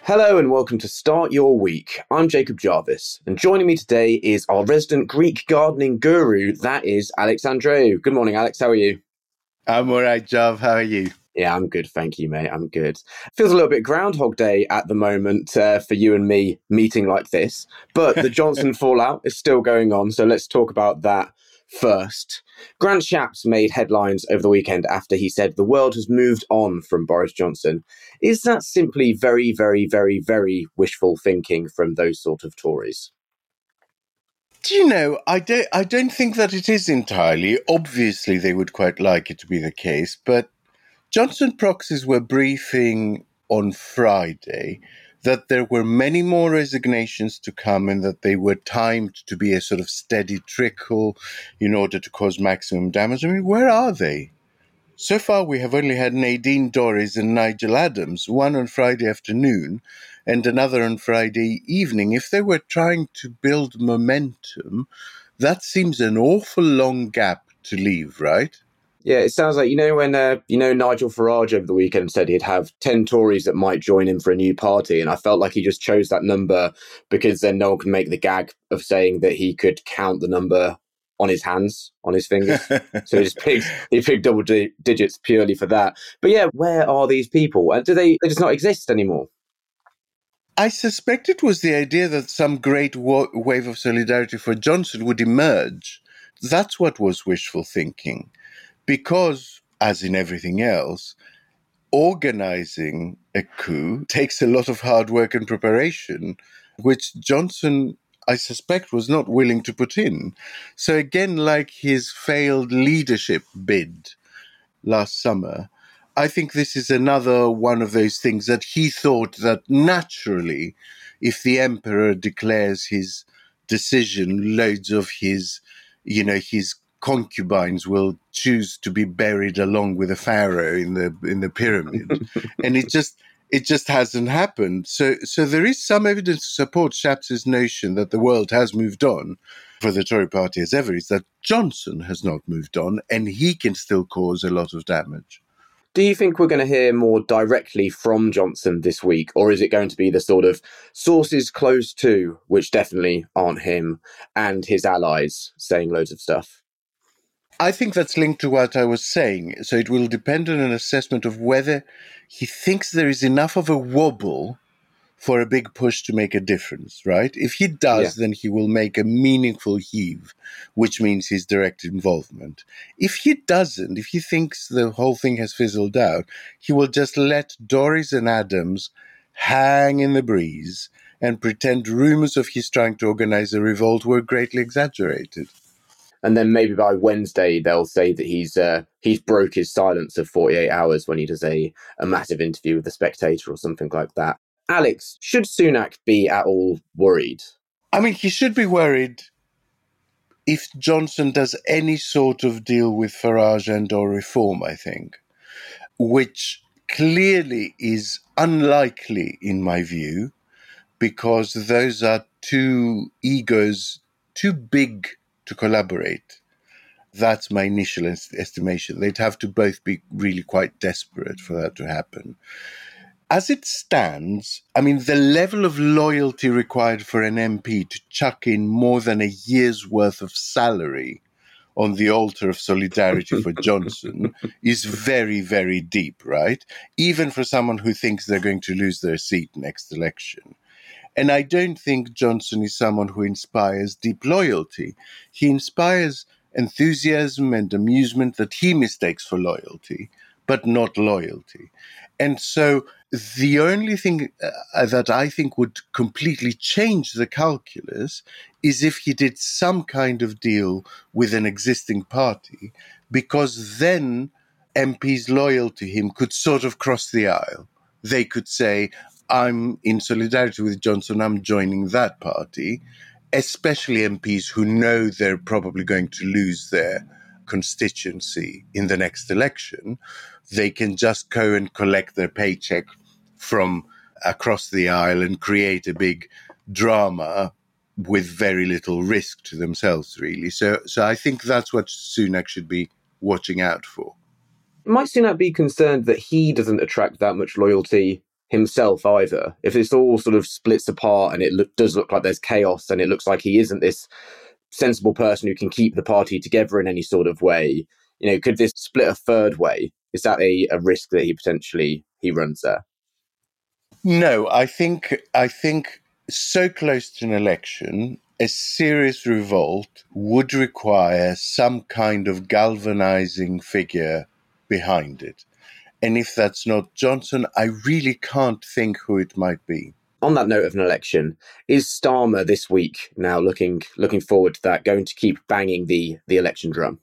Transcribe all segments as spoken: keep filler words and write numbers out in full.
Hello and welcome to Start Your Week. I'm Jacob Jarvis, and joining me today is our resident Greek gardening guru, that is Alex Andreou. Good morning, Alex. How are you? I'm all right, Jav. How are you? Yeah, I'm good. Thank you, mate. I'm good. Feels a little bit Groundhog Day at the moment uh, for you and me meeting like this, but the Johnson fallout is still going on, so let's talk about that first. Grant Shapps made headlines over the weekend after he said the world has moved on from Boris Johnson. Is that simply very, very, very, very wishful thinking from those sort of Tories? Do you know, I don't, I don't think that it is entirely. Obviously, they would quite like it to be the case, but Johnson proxies were briefing on Friday that there were many more resignations to come and that they were timed to be a sort of steady trickle in order to cause maximum damage. I mean, where are they? So far, we have only had Nadine Dorries and Nigel Adams, one on Friday afternoon and another on Friday evening. If they were trying to build momentum, that seems an awful long gap to leave, right? Yeah, it sounds like, you know, when, uh, you know, Nigel Farage over the weekend said he'd have ten Tories that might join him for a new party. And I felt like he just chose that number because then no one can make the gag of saying that he could count the number on his hands, on his fingers. So he just picked, he picked double di- digits purely for that. But yeah, where are these people? And do they, they just not exist anymore? I suspect it was the idea that some great wa- wave of solidarity for Johnson would emerge. That's what was wishful thinking. Because, as in everything else, organizing a coup takes a lot of hard work and preparation, which Johnson, I suspect, was not willing to put in. So again, like his failed leadership bid last summer, I think this is another one of those things that he thought that naturally, if the emperor declares his decision, loads of his, you know, his concubines will choose to be buried along with a pharaoh in the in the pyramid, and it just it just hasn't happened. So so there is some evidence to support Shapps's notion that the world has moved on for the Tory party as ever. Is that Johnson has not moved on, and he can still cause a lot of damage. Do you think we're going to hear more directly from Johnson this week, or is it going to be the sort of sources close to, which definitely aren't him, and his allies saying loads of stuff? I think that's linked to what I was saying. So it will depend on an assessment of whether he thinks there is enough of a wobble for a big push to make a difference, right? If he does, Yeah. then he will make a meaningful heave, which means his direct involvement. If he doesn't, if he thinks the whole thing has fizzled out, he will just let Dorries and Adams hang in the breeze and pretend rumors of his trying to organize a revolt were greatly exaggerated. And then maybe by Wednesday they'll say that he's uh, he's broke his silence of forty-eight hours when he does a, a massive interview with the Spectator or something like that. Alex, should Sunak be at all worried? I mean, he should be worried if Johnson does any sort of deal with Farage and or reform, I think, which clearly is unlikely in my view, because those are two egos too big to collaborate. That's my initial est- estimation. They'd have to both be really quite desperate for that to happen. As it stands, I mean, the level of loyalty required for an M P to chuck in more than a year's worth of salary on the altar of solidarity for Johnson is very, very deep, right? Even for someone who thinks they're going to lose their seat next election. And I don't think Johnson is someone who inspires deep loyalty. He inspires enthusiasm and amusement that he mistakes for loyalty, but not loyalty. And so the only thing uh, that I think would completely change the calculus is if he did some kind of deal with an existing party, because then M Ps loyal to him could sort of cross the aisle. They could say, I'm in solidarity with Johnson, I'm joining that party, especially M Ps who know they're probably going to lose their constituency in the next election. They can just go and collect their paycheck from across the aisle and create a big drama with very little risk to themselves, really. So, so I think that's what Sunak should be watching out for. Might Sunak be concerned that he doesn't attract that much loyalty himself either. If this all sort of splits apart and it look, does look like there's chaos and it looks like he isn't this sensible person who can keep the party together in any sort of way, you know, could this split a third way? Is that a, a risk that he potentially he runs there? No, I think I think so close to an election, a serious revolt would require some kind of galvanizing figure behind it. And if that's not Johnson, I really can't think who it might be. On that note of an election, is Starmer this week, now looking looking forward to that, going to keep banging the the election drum?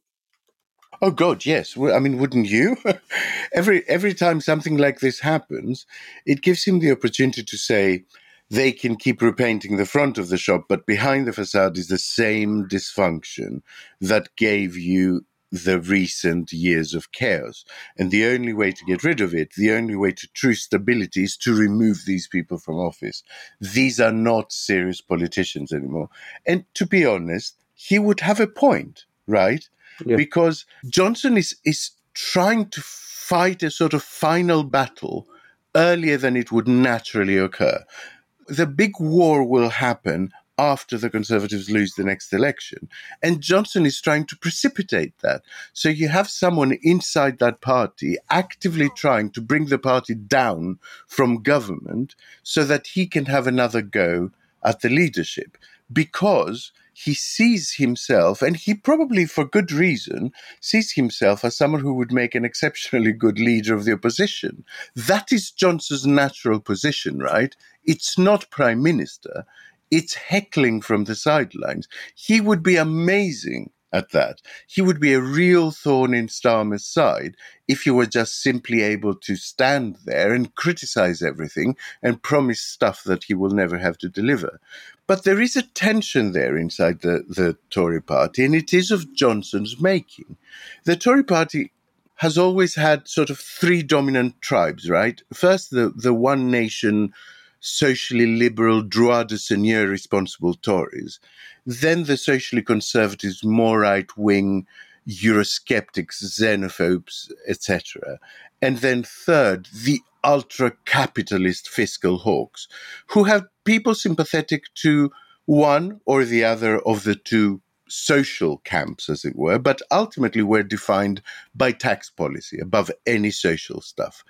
Oh God, yes. I mean, wouldn't you? every every time something like this happens, it gives him the opportunity to say they can keep repainting the front of the shop, but behind the facade is the same dysfunction that gave you the recent years of chaos. And the only way to get rid of it, the only way to true stability is to remove these people from office. These are not serious politicians anymore. And to be honest, he would have a point, right? Yeah. Because Johnson is, is trying to fight a sort of final battle earlier than it would naturally occur. The big war will happen after the Conservatives lose the next election. And Johnson is trying to precipitate that. So you have someone inside that party actively trying to bring the party down from government so that he can have another go at the leadership, because he sees himself, and he probably for good reason, sees himself as someone who would make an exceptionally good leader of the opposition. That is Johnson's natural position, right? It's not prime minister. It's heckling from the sidelines. He would be amazing at that. He would be a real thorn in Starmer's side if he were just simply able to stand there and criticize everything and promise stuff that he will never have to deliver. But there is a tension there inside the, the Tory party, and it is of Johnson's making. The Tory party has always had sort of three dominant tribes, right? First, the, the one nation, socially liberal, droit de seigneur responsible Tories. Then the socially conservatives, more right-wing, Eurosceptics, xenophobes, et cetera. And then third, the ultra-capitalist fiscal hawks, who have people sympathetic to one or the other of the two social camps, as it were, but ultimately were defined by tax policy above any social stuff.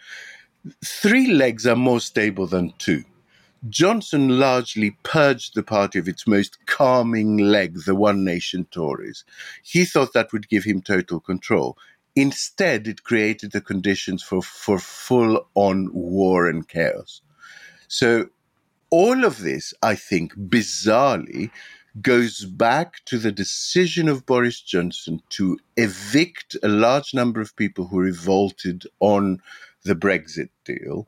Three legs are more stable than two. Johnson largely purged the party of its most calming leg, the One Nation Tories. He thought that would give him total control. Instead, it created the conditions for, for full-on war and chaos. So all of this, I think, bizarrely, goes back to the decision of Boris Johnson to evict a large number of people who revolted on the Brexit deal,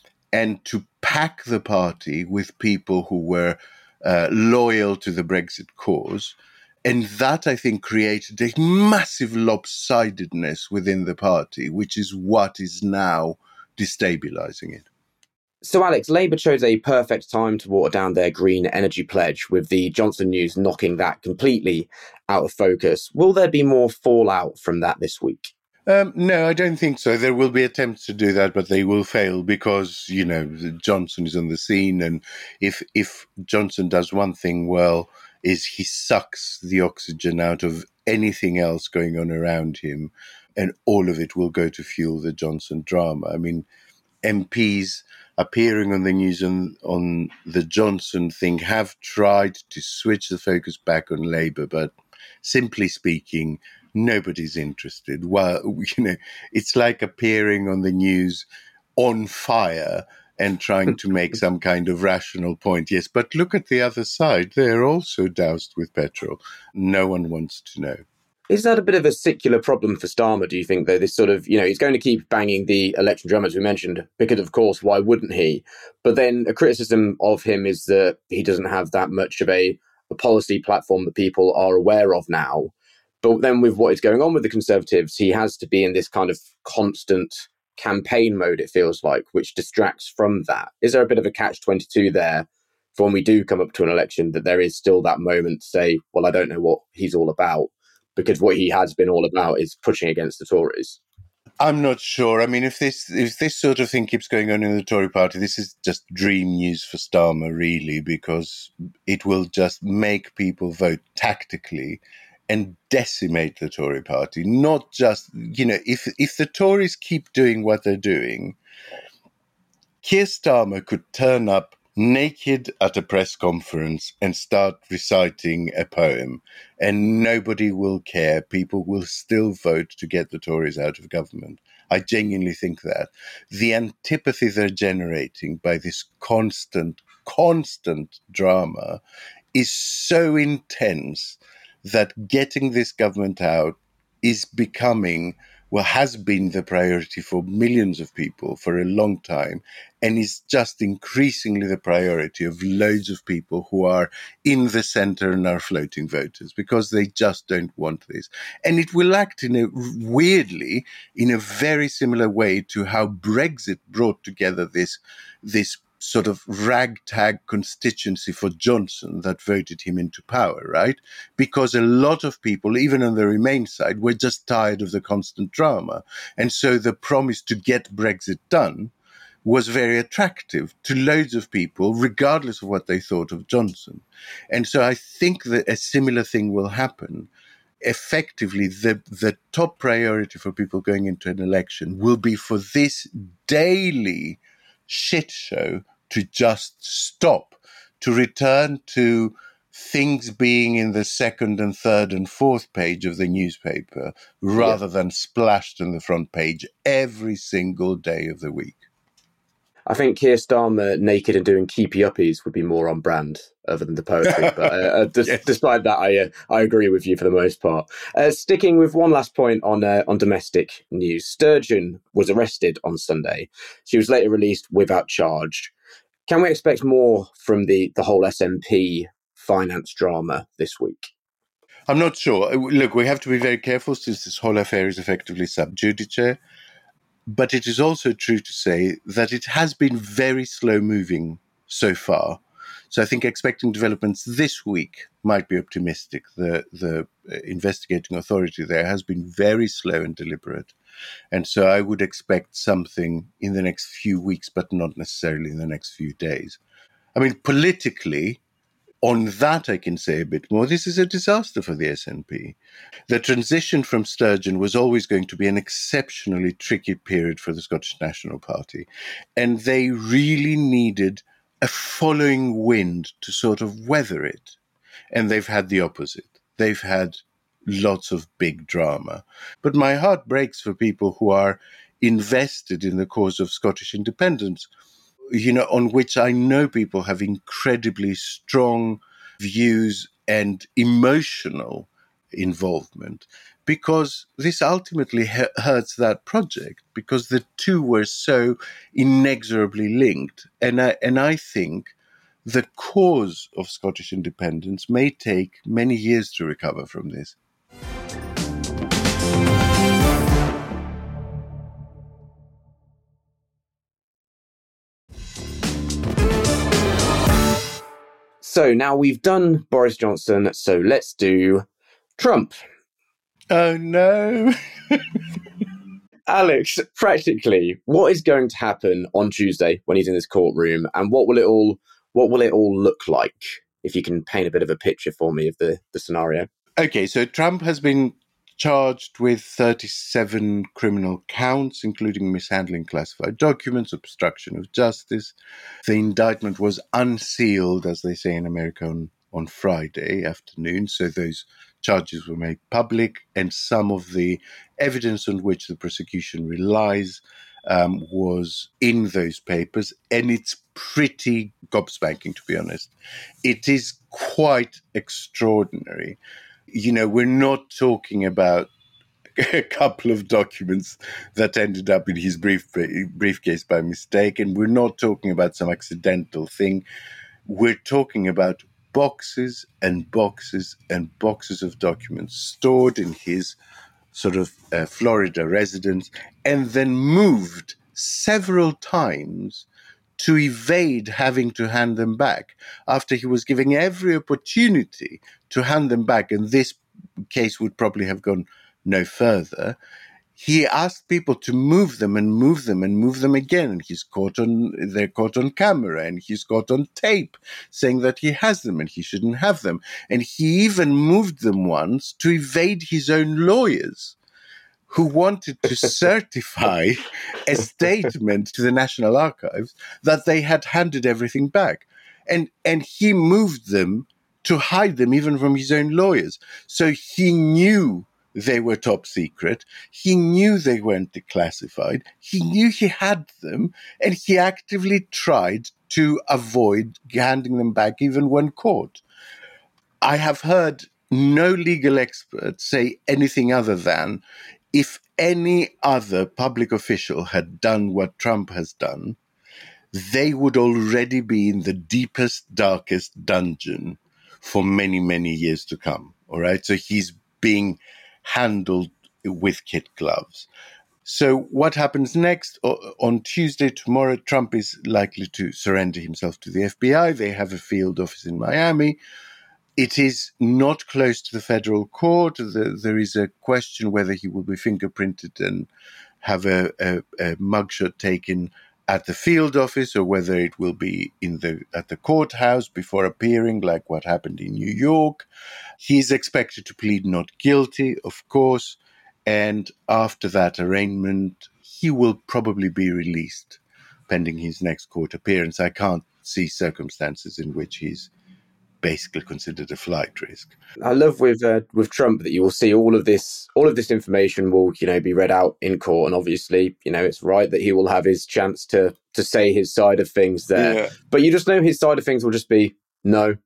and to pack the party with people who were uh, loyal to the Brexit cause. And that, I think, created a massive lopsidedness within the party, which is what is now destabilizing it. So, Alex, Labour chose a perfect time to water down their green energy pledge, with the Johnson news knocking that completely out of focus. Will there be more fallout from that this week? Um, no, I don't think so. There will be attempts to do that, but they will fail because, you know, Johnson is on the scene. And if if Johnson does one thing well, is he sucks the oxygen out of anything else going on around him, and all of it will go to fuel the Johnson drama. I mean, M Ps appearing on the news on, on the Johnson thing have tried to switch the focus back on Labour, but simply speaking, nobody's interested. Well, you know, it's like appearing on the news on fire and trying to make some kind of rational point. Yes, but look at the other side. They're also doused with petrol. No one wants to know. Is that a bit of a secular problem for Starmer, do you think, though? This sort of, you know, he's going to keep banging the election drum, as we mentioned, because, of course, why wouldn't he? But then a criticism of him is that he doesn't have that much of a, a policy platform that people are aware of now. But then with what is going on with the Conservatives, he has to be in this kind of constant campaign mode, it feels like, which distracts from that. Is there a bit of a catch twenty-two there for when we do come up to an election, that there is still that moment to say, well, I don't know what he's all about, because what he has been all about is pushing against the Tories? I'm not sure. I mean, if this if this sort of thing keeps going on in the Tory party, this is just dream news for Starmer, really, because it will just make people vote tactically and decimate the Tory party. Not just, you know, if if the Tories keep doing what they're doing, Keir Starmer could turn up naked at a press conference and start reciting a poem, and nobody will care. People will still vote to get the Tories out of government. I genuinely think that. The antipathy they're generating by this constant, constant drama is so intense that getting this government out is becoming, well, has been the priority for millions of people for a long time, and is just increasingly the priority of loads of people who are in the centre and are floating voters, because they just don't want this. And it will act in a weirdly, in a very similar way to how Brexit brought together this, this sort of ragtag constituency for Johnson that voted him into power, right? Because a lot of people, even on the Remain side, were just tired of the constant drama. And so the promise to get Brexit done was very attractive to loads of people, regardless of what they thought of Johnson. And so I think that a similar thing will happen. Effectively, the, the top priority for people going into an election will be for this daily shit show to just stop, to return to things being in the second and third and fourth page of the newspaper rather yeah. than splashed on the front page every single day of the week. I think Keir Starmer naked and doing keepy uppies would be more on brand other than the poetry. But uh, d- yes. despite that, I uh, I agree with you for the most part. Uh, sticking with one last point on uh, on domestic news, Sturgeon was arrested on Sunday. She was later released without charge. Can we expect more from the, the whole S N P finance drama this week? I'm not sure. Look, we have to be very careful since this whole affair is effectively sub judice. But it is also true to say that it has been very slow moving so far. So I think expecting developments this week might be optimistic. The, the investigating authority there has been very slow and deliberate. And so I would expect something in the next few weeks, but not necessarily in the next few days. I mean, politically, on that I can say a bit more. This is a disaster for the S N P. The transition from Sturgeon was always going to be an exceptionally tricky period for the Scottish National Party. And they really needed a following wind to sort of weather it. And they've had the opposite. They've had lots of big drama. But my heart breaks for people who are invested in the cause of Scottish independence, you know, on which I know people have incredibly strong views and emotional involvement, because this ultimately ha- hurts that project, because the two were so inexorably linked. And I, and I think the cause of Scottish independence may take many years to recover from this. So now we've done Boris Johnson, so let's do Trump. Oh, no. Alex, practically, what is going to happen on Tuesday when he's in this courtroom, and what will it all what will it all look like? If you can paint a bit of a picture for me of the, the scenario. Okay, so Trump has been charged with thirty-seven criminal counts, including mishandling classified documents, obstruction of justice. The indictment was unsealed, as they say in America, on, on Friday afternoon. So those charges were made public, and some of the evidence on which the prosecution relies um, was in those papers. And it's pretty gobsmacking, to be honest. It is quite extraordinary. You know, we're not talking about a couple of documents that ended up in his brief, briefcase by mistake, and we're not talking about some accidental thing. We're talking about boxes and boxes and boxes of documents stored in his sort of uh, Florida residence and then moved several times to evade having to hand them back after he was giving every opportunity to hand them back. And this case would probably have gone no further. he asked people to move them and move them and move them again. And he's caught on, they're caught on camera, and he's caught on tape saying that he has them and he shouldn't have them. And he even moved them once to evade his own lawyers, who wanted to certify a statement to the National Archives that they had handed everything back. And, and he moved them to hide them even from his own lawyers. So he knew they were top secret. He knew they weren't declassified. He knew he had them, and he actively tried to avoid handing them back even when caught. I have heard no legal expert say anything other than, if any other public official had done what Trump has done, they would already be in the deepest, darkest dungeon for many, many years to come. All right. So he's being handled with kid gloves. So what happens next? On Tuesday, tomorrow, Trump is likely to surrender himself to the F B I. They have a field office in Miami. It is not close to the federal court. There is a question whether he will be fingerprinted and have a, a, a mugshot taken at the field office, or whether it will be in the at the courthouse before appearing, like what happened in New York. He's expected to plead not guilty, of course, and after that arraignment, he will probably be released, pending his next court appearance. I can't see circumstances in which he's basically considered a flight risk. I love with uh, with Trump that you will see all of this all of this information will, you know, be read out in court, and obviously, you know, it's right that he will have his chance to to say his side of things there. Yeah. But you just know his side of things will just be no.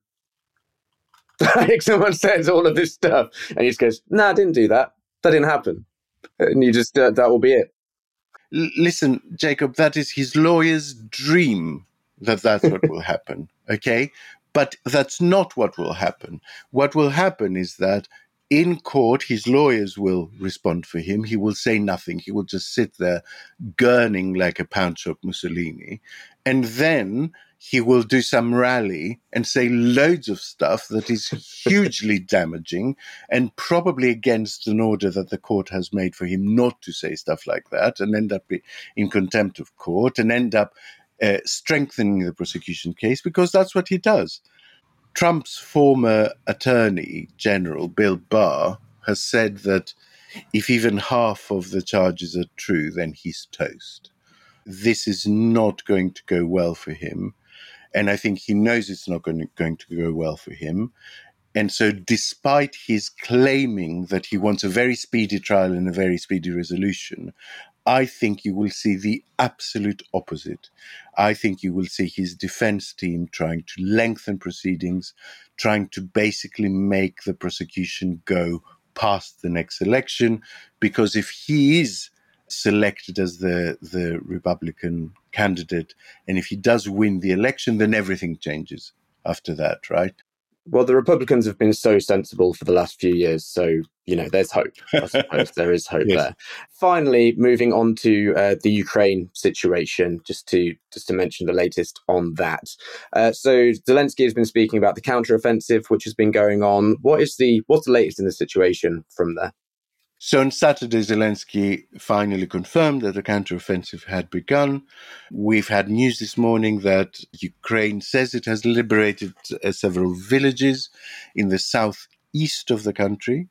Like someone says all of this stuff, and he just goes, "No, nah, I didn't do that. That didn't happen," and you just uh, that will be it. L- listen, Jacob, that is his lawyer's dream that that's what will happen. Okay. But that's not what will happen. What will happen is that in court, his lawyers will respond for him. He will say nothing. He will just sit there gurning like a pound shop Mussolini. And then he will do some rally and say loads of stuff that is hugely damaging and probably against an order that the court has made for him not to say stuff like that, and end up in contempt of court and end up Uh, strengthening the prosecution case, because that's what he does. Trump's former attorney general, Bill Barr, has said that if even half of the charges are true, then he's toast. This is not going to go well for him. And I think he knows it's not going to, going to go well for him. And so despite his claiming that he wants a very speedy trial and a very speedy resolution, I think you will see the absolute opposite. I think you will see his defense team trying to lengthen proceedings, trying to basically make the prosecution go past the next election, because if he is selected as the, the Republican candidate, and if he does win the election, then everything changes after that, right? Well, the Republicans have been so sensible for the last few years, so, you know, there's hope. I suppose there is hope yes. there. Finally, moving on to uh, the Ukraine situation, just to just to mention the latest on that. Uh, so Zelensky has been speaking about the counteroffensive, which has been going on. What is the what's the latest in the situation from there? So on Saturday, Zelensky finally confirmed that the counteroffensive had begun. We've had news this morning that Ukraine says it has liberated uh, several villages in the southeast of the country.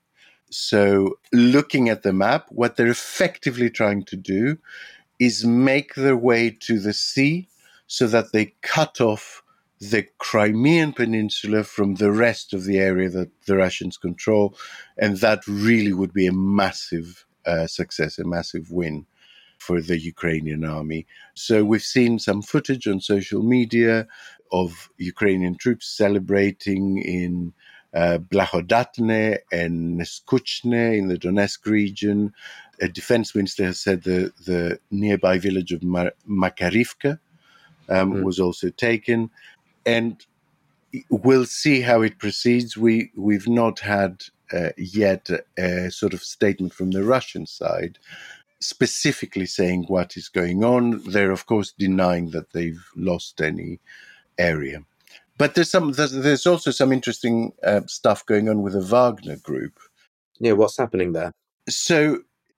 So looking at the map, what they're effectively trying to do is make their way to the sea so that they cut off the Crimean Peninsula from the rest of the area that the Russians control. And that really would be a massive uh, success, a massive win for the Ukrainian army. So we've seen some footage on social media of Ukrainian troops celebrating in uh, Blahodatne and Neskuchne in the Donetsk region. A defense minister has said the, the nearby village of Mar- Makarivka um, mm. was also taken. And we'll see how it proceeds. We, we've not had uh, yet a, a sort of statement from the Russian side specifically saying what is going on. They're, of course, denying that they've lost any area. But there's some. There's, there's also some interesting uh, stuff going on with the Wagner Group. Yeah, what's happening there? So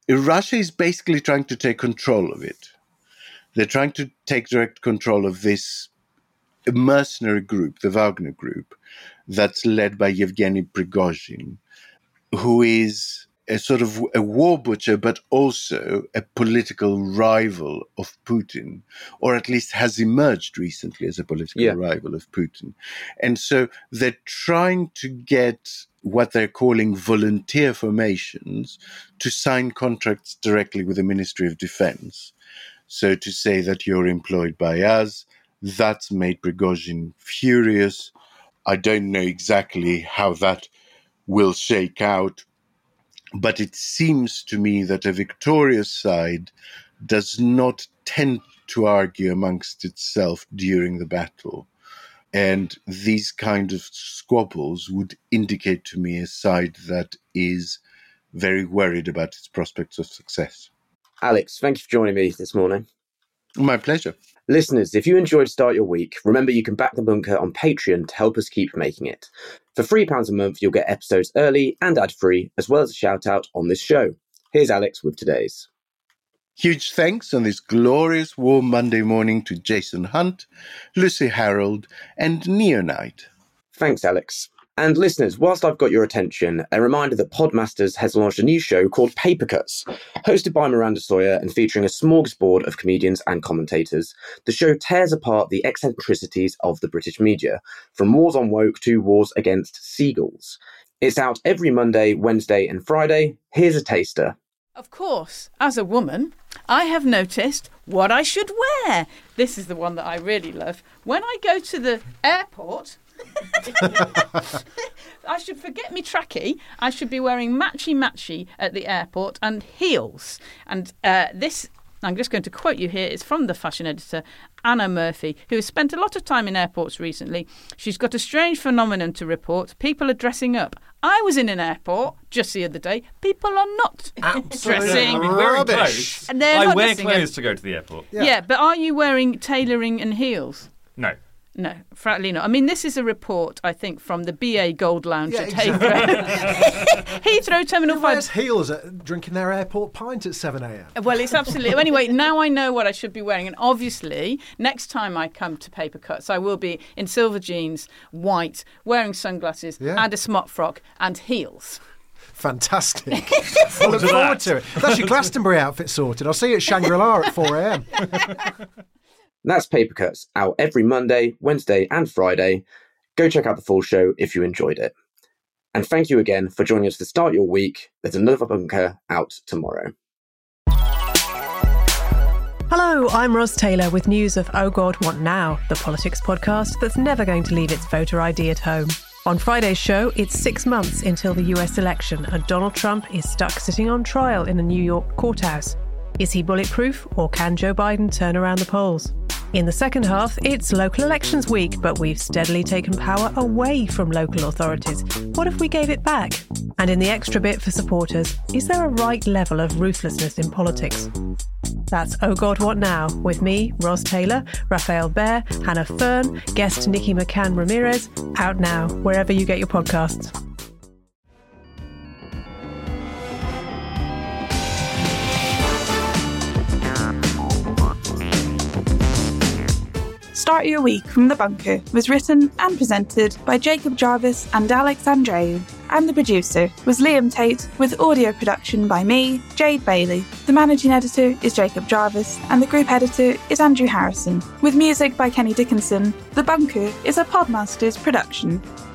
Russia is basically trying to take control of it. They're trying to take direct control of this mercenary group, the Wagner Group, that's led by Yevgeny Prigozhin, who is a sort of a war butcher, but also a political rival of Putin, or at least has emerged recently as a political yeah. rival of Putin. And so they're trying to get what they're calling volunteer formations to sign contracts directly with the Ministry of Defense. So to say that you're employed by us, that's made Prigozhin furious. I don't know exactly how that will shake out, but it seems to me that a victorious side does not tend to argue amongst itself during the battle. And these kind of squabbles would indicate to me a side that is very worried about its prospects of success. Alex, thank you for joining me this morning. My pleasure. Listeners, if you enjoyed Start Your Week, remember you can back The Bunker on Patreon to help us keep making it. For three pounds a month, you'll get episodes early and ad-free, as well as a shout-out on this show. Here's Alex with today's. Huge thanks on this glorious warm Monday morning to Jason Hunt, Lucy Harold, and Neonite. Thanks, Alex. And listeners, whilst I've got your attention, a reminder that Podmasters has launched a new show called Paper Cuts. Hosted by Miranda Sawyer and featuring a smorgasbord of comedians and commentators, the show tears apart the eccentricities of the British media, from wars on woke to wars against seagulls. It's out every Monday, Wednesday and Friday. Here's a taster. Of course, as a woman, I have noticed what I should wear. This is the one that I really love. When I go to the airport... I should forget me trackie. I should be wearing matchy-matchy at the airport and heels. And uh, this, I'm just going to quote you here, it's from the fashion editor, Anna Murphy, who has spent a lot of time in airports recently. She's got a strange phenomenon to report. People are dressing up. I was in an airport just the other day. People are not dressing. I mean, wearing clothes. And I wear clothes up. to go to the airport. Yeah. yeah, but are you wearing tailoring and heels? No. No, frankly not. I mean, this is a report, I think, from the B A Gold Lounge yeah, at exactly. Heathrow. Heathrow Terminal Who five. wears heels at drinking their airport pint at seven a.m? Well, it's absolutely... Anyway, now I know what I should be wearing. And obviously, next time I come to Paper Cuts, I will be in silver jeans, white, wearing sunglasses yeah. and a smock frock and heels. Fantastic. I look forward to it. That's your Glastonbury outfit sorted. I'll see you at Shangri-La at four a.m. That's Paper Cuts, out every Monday, Wednesday and Friday. Go check out the full show if you enjoyed it. And thank you again for joining us to start your week. There's another bunker out tomorrow. Hello, I'm Ros Taylor with news of Oh God, What Now?, the politics podcast that's never going to leave its voter I D at home. On Friday's show, it's six months until the U S election and Donald Trump is stuck sitting on trial in a New York courthouse. Is he bulletproof, or can Joe Biden turn around the polls? In the second half, it's local elections week, but we've steadily taken power away from local authorities. What if we gave it back? And in the extra bit for supporters, is there a right level of ruthlessness in politics? That's Oh God, What Now? With me, Ros Taylor, Raphael Bear, Hannah Fern, guest Nikki McCann Ramirez, out now, wherever you get your podcasts. Start Your Week from The Bunker was written and presented by Jacob Jarvis and Alex Andreou, and the producer was Liam Tate, with audio production by me, Jade Bailey. The managing editor is Jacob Jarvis, and the group editor is Andrew Harrison, with music by Kenny Dickinson. The Bunker is a Podmasters production.